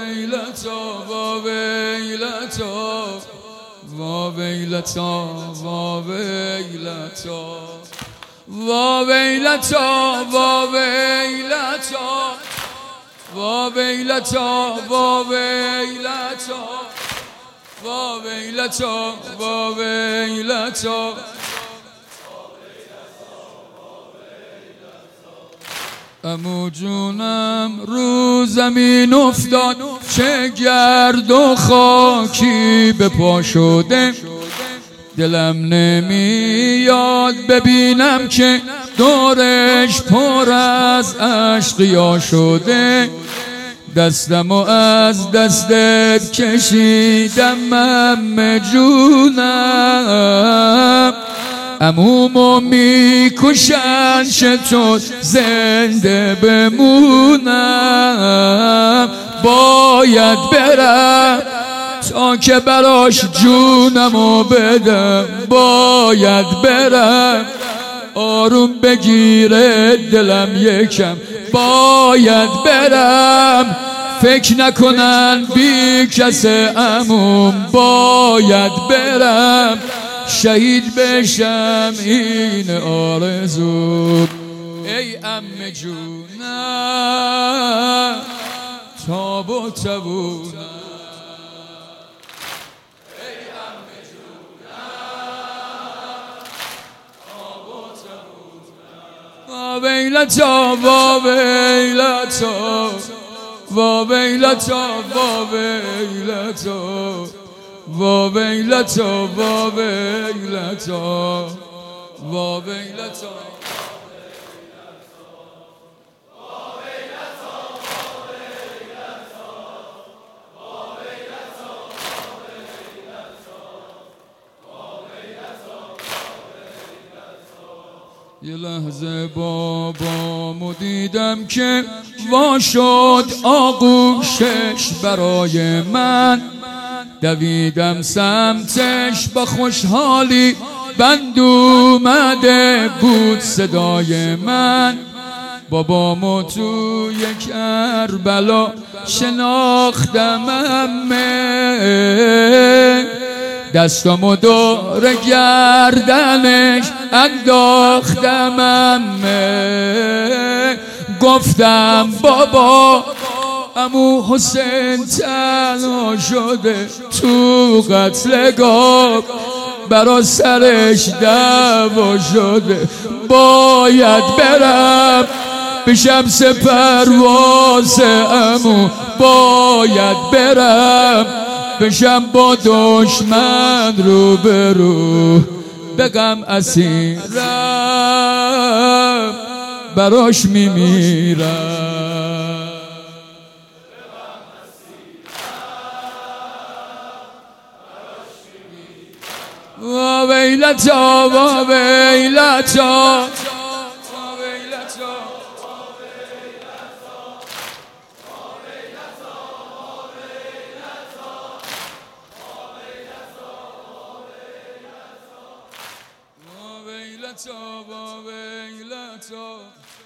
ویلتا وا ویلتا وا ویلتا وا ویلتا وا ویلتا وا ویلتا وا ویلتا وا ویلتا وا ویلتا وا ویلتا عمو جونم رو زمین افتاد چه گرد و خاکی به پا شده دلم نمیاد ببینم که دورش پر از عشقیا شده دستمو از دستت کشیدم عمه جونم عمومو میکشن چطور زنده بمونم باید برم تا که براش جونمو بدم باید برم آروم بگیره دلم یکم باید برم فکر نکنن بی کس عموم باید برم شهید بشم این آرزو ای عمه جونم تاب و تبونم ای عمه جونم تاب و تبونم وا ویلتا وا ویلتا وا ویلتا وا ویلتا وا ویلتا وا ویلتا وا ویلتا یه لحظه بابامو دیدم که وا شد آغوشش برای من دویدم سمتش با خوشحالی بند اومده بود صدای من بابامو توی کربلا شناختم عمه دستامو دور گردنش انداختم عمه گفتم بابا عمو حسین تنها شده تو قتلگاه برا سرش دعوا شده باید برم بشم سپرواز عمو باید برم بشم با دشمن رو برو بگم اسیرم براش میمیرم وا ویلتا وا ویلتا وا ویلتا